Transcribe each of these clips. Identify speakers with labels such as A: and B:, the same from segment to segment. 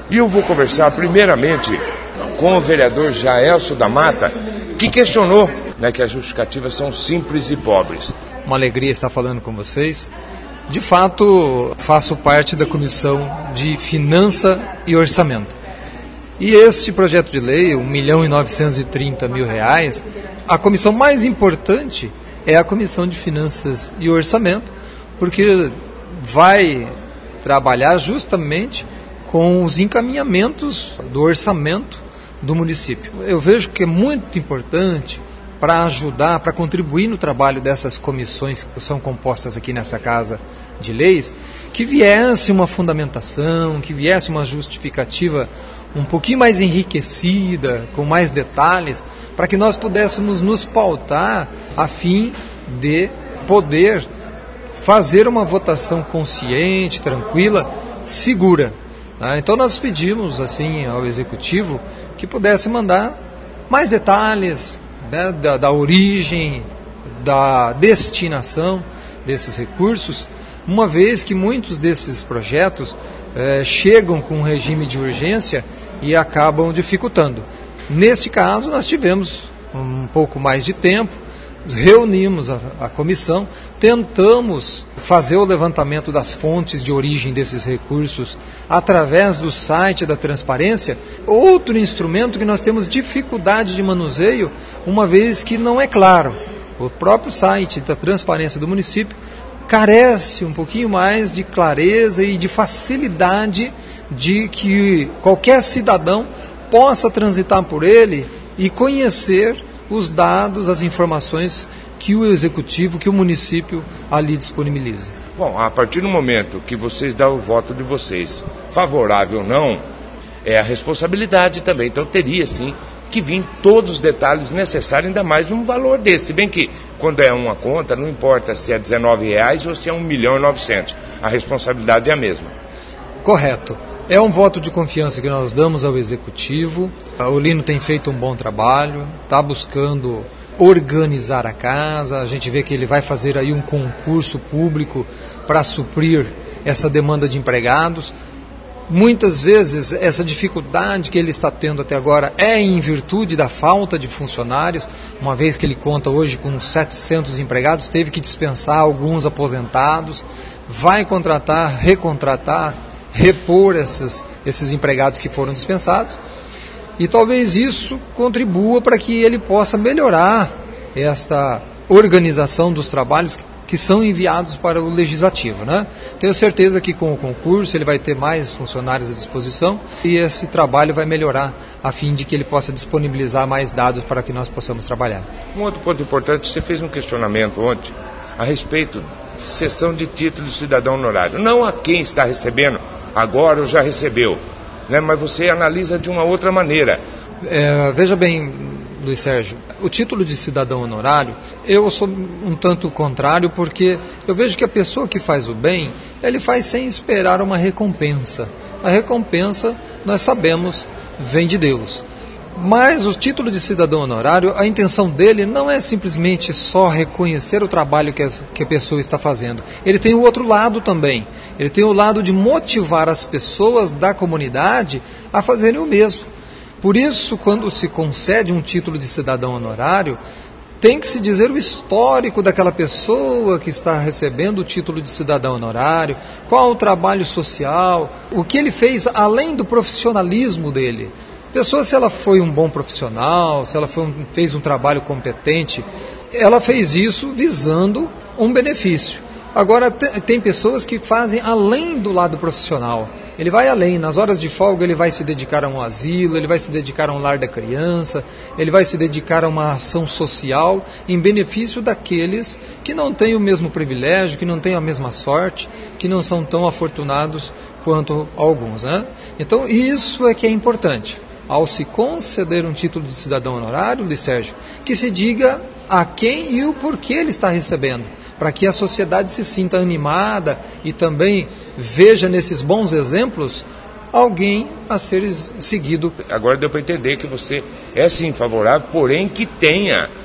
A: E eu vou conversar primeiramente com o vereador Jaelso da Mata, que questionou, né, que as justificativas são simples e pobres.
B: Uma alegria estar falando com vocês. De fato, faço parte da Comissão de Finança e Orçamento. E este projeto de lei, R$1.930.000, a comissão mais importante é a Comissão de Finanças e Orçamento, porque vai trabalhar justamente com os encaminhamentos do orçamento do município. Eu vejo que é muito importante para ajudar, para contribuir no trabalho dessas comissões que são compostas aqui nessa Casa de Leis, que viesse uma fundamentação, que viesse uma justificativa um pouquinho mais enriquecida, com mais detalhes, para que nós pudéssemos nos pautar a fim de poder fazer uma votação consciente, tranquila, segura. Tá? Então nós pedimos assim ao Executivo que pudesse mandar mais detalhes, né, da origem, da destinação desses recursos, uma vez que muitos desses projetos chegam com um regime de urgência e acabam dificultando. Neste caso, nós tivemos um pouco mais de tempo, reunimos a comissão, tentamos fazer o levantamento das fontes de origem desses recursos através do site da transparência, outro instrumento que nós temos dificuldade de manuseio, uma vez que não é claro. O próprio site da transparência do município carece um pouquinho mais de clareza e de facilidade de que qualquer cidadão possa transitar por ele e conhecer os dados, as informações que o Executivo, que o município ali disponibiliza.
A: Bom, a partir do momento que vocês dão o voto de vocês, favorável ou não, é a responsabilidade também. Então teria sim que vir todos os detalhes necessários, ainda mais num valor desse. Se bem que quando é uma conta, não importa se é R$19 ou se é R$1.900.000. A responsabilidade é a mesma.
B: Correto. É um voto de confiança que nós damos ao Executivo. O Lino tem feito um bom trabalho, está buscando organizar a casa. A gente vê que ele vai fazer aí um concurso público para suprir essa demanda de empregados. Muitas vezes essa dificuldade que ele está tendo até agora é em virtude da falta de funcionários, uma vez que ele conta hoje com 700 empregados, teve que dispensar alguns aposentados, vai contratar, recontratar, repor esses empregados que foram dispensados, e talvez isso contribua para que ele possa melhorar esta organização dos trabalhos que são enviados para o Legislativo, né? Tenho certeza que com o concurso ele vai ter mais funcionários à disposição e esse trabalho vai melhorar a fim de que ele possa disponibilizar mais dados para que nós possamos trabalhar.
A: Um outro ponto importante, você fez um questionamento ontem a respeito de cessão de título de cidadão honorário. Não a quem está recebendo agora ou já recebeu, né? Mas você analisa de uma outra maneira.
B: Veja bem, Luiz Sérgio, o título de cidadão honorário, eu sou um tanto contrário, porque eu vejo que a pessoa que faz o bem, ele faz sem esperar uma recompensa. A recompensa, nós sabemos, vem de Deus. Mas o título de cidadão honorário, a intenção dele não é simplesmente só reconhecer o trabalho que a pessoa está fazendo. Ele tem o outro lado também. Ele tem o lado de motivar as pessoas da comunidade a fazerem o mesmo. Por isso, quando se concede um título de cidadão honorário, tem que se dizer o histórico daquela pessoa que está recebendo o título de cidadão honorário, qual o trabalho social, o que ele fez além do profissionalismo dele. A pessoa, se ela foi um bom profissional, se ela fez um trabalho competente, ela fez isso visando um benefício. Agora, tem pessoas que fazem além do lado profissional. Ele vai além. Nas horas de folga, ele vai se dedicar a um asilo, ele vai se dedicar a um lar da criança, ele vai se dedicar a uma ação social em benefício daqueles que não têm o mesmo privilégio, que não têm a mesma sorte, que não são tão afortunados quanto alguns, né? Então, isso é que é importante. Ao se conceder um título de cidadão honorário, Luiz Sérgio, que se diga a quem e o porquê ele está recebendo, para que a sociedade se sinta animada e também veja nesses bons exemplos alguém a ser seguido.
A: Agora deu para entender que você é sim favorável, porém que tenha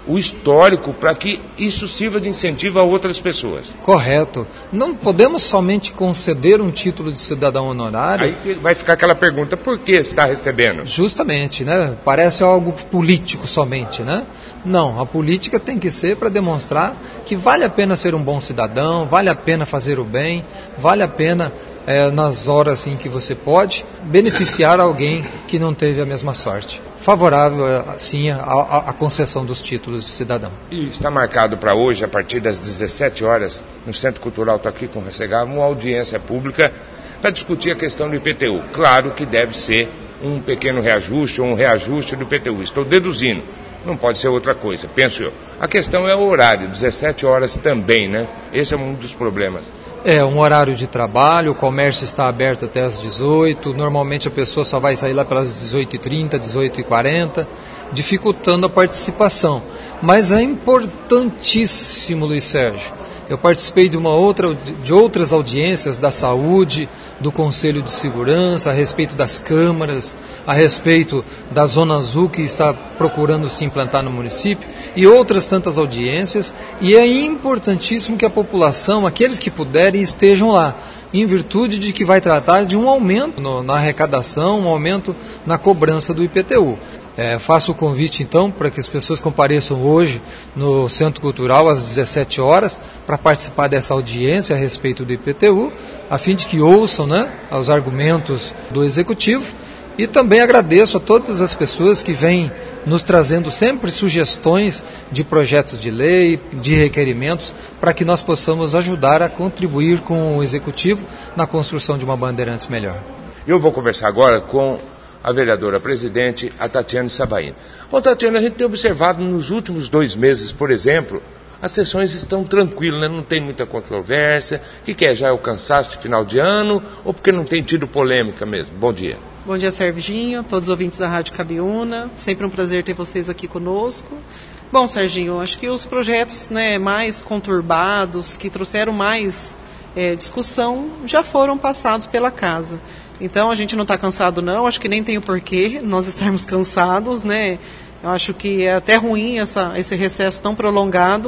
A: o histórico para que isso sirva de incentivo a outras pessoas.
B: Correto. Não podemos somente conceder um título de cidadão honorário.
A: Aí vai ficar aquela pergunta, por que está recebendo?
B: Justamente, né? Parece algo político somente, né? Não, a política tem que ser para demonstrar que vale a pena ser um bom cidadão, vale a pena fazer o bem, vale a pena, nas horas em que você pode, beneficiar alguém que não teve a mesma sorte. Favorável, sim, à concessão dos títulos de cidadão.
A: E está marcado para hoje, a partir das 17 horas, no Centro Cultural, estou aqui com o Recegava, uma audiência pública para discutir a questão do IPTU. Claro que deve ser um pequeno reajuste ou um reajuste do IPTU. Estou deduzindo, não pode ser outra coisa, penso eu. A questão é o horário, 17 horas também, né? Esse é um dos problemas.
B: É um horário de trabalho, o comércio está aberto até às 18, normalmente a pessoa só vai sair lá pelas 18h30, 18h40, dificultando a participação. Mas é importantíssimo, Luiz Sérgio. Eu participei de outras audiências da saúde, do Conselho de Segurança, a respeito das câmaras, a respeito da Zona Azul que está procurando se implantar no município, e outras tantas audiências, e é importantíssimo que a população, aqueles que puderem, estejam lá, em virtude de que vai tratar de um aumento na arrecadação, um aumento na cobrança do IPTU. Faço o convite, então, para que as pessoas compareçam hoje no Centro Cultural às 17 horas para participar dessa audiência a respeito do IPTU, a fim de que ouçam, né, os argumentos do Executivo, e também agradeço a todas as pessoas que vêm nos trazendo sempre sugestões de projetos de lei, de requerimentos, para que nós possamos ajudar a contribuir com o Executivo na construção de uma Bandeirantes melhor.
A: Eu vou conversar agora com a vereadora presidente, a Tatiane Sabaini. Bom, Tatiane, a gente tem observado nos últimos 2 meses, por exemplo, as sessões estão tranquilas, né? Não tem muita controvérsia. O que é? Já é o cansaço de final de ano ou porque não tem tido polêmica mesmo? Bom dia.
C: Bom dia, Serginho, todos os ouvintes da Rádio Cabiúna. Sempre um prazer ter vocês aqui conosco. Bom, Serginho, acho que os projetos, né, mais conturbados, que trouxeram mais discussão, já foram passados pela casa. Então, a gente não está cansado, não. Acho que nem tem o porquê nós estarmos cansados, né? Eu acho que é até ruim esse recesso tão prolongado,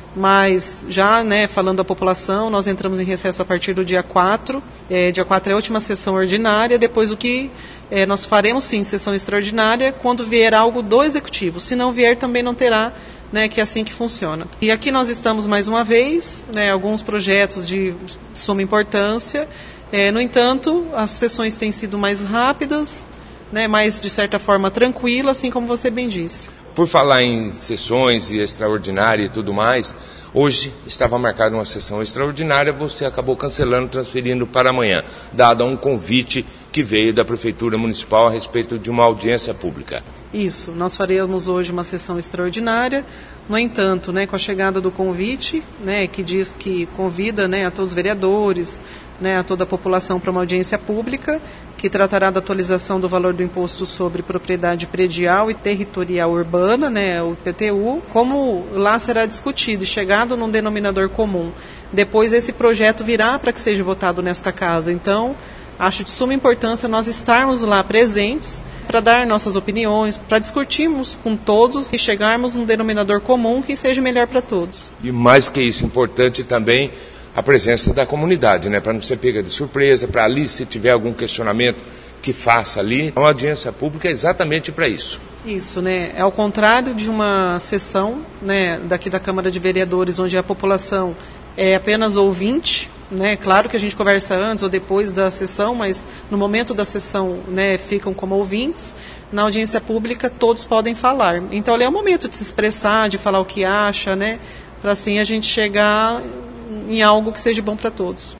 C: mas já, né, falando da população, nós entramos em recesso a partir do dia 4. Dia 4 é a última sessão ordinária, depois o que nós faremos, sim, sessão extraordinária, quando vier algo do Executivo. Se não vier, também não terá, né, que é assim que funciona. E aqui nós estamos mais uma vez, né, alguns projetos de suma importância. No entanto, as sessões têm sido mais rápidas, né, mais, de certa forma, tranquilas, assim como você bem disse.
A: Por falar em sessões e extraordinária e tudo mais, hoje estava marcada uma sessão extraordinária, você acabou cancelando, transferindo para amanhã, dado um convite que veio da Prefeitura Municipal a respeito de uma audiência pública.
C: Isso, nós faremos hoje uma sessão extraordinária. No entanto, né, com a chegada do convite, né, que diz que convida, né, a todos os vereadores, né, a toda a população para uma audiência pública, que tratará da atualização do valor do imposto sobre propriedade predial e territorial urbana, né, o IPTU, como lá será discutido e chegado num denominador comum. Depois esse projeto virá para que seja votado nesta casa. Então, acho de suma importância nós estarmos lá presentes para dar nossas opiniões, para discutirmos com todos e chegarmos num denominador comum que seja melhor para todos.
A: E mais que isso, importante também a presença da comunidade, né? Para não ser pega de surpresa, para ali, se tiver algum questionamento, que faça ali. Uma audiência pública é exatamente para isso.
C: Isso, né? É ao contrário de uma sessão, né, daqui da Câmara de Vereadores, onde a população é apenas ouvinte, né? Claro que a gente conversa antes ou depois da sessão, mas no momento da sessão, né, ficam como ouvintes. Na audiência pública todos podem falar. Então ali é o momento de se expressar, de falar o que acha, né? Para assim a gente chegar em algo que seja bom para todos.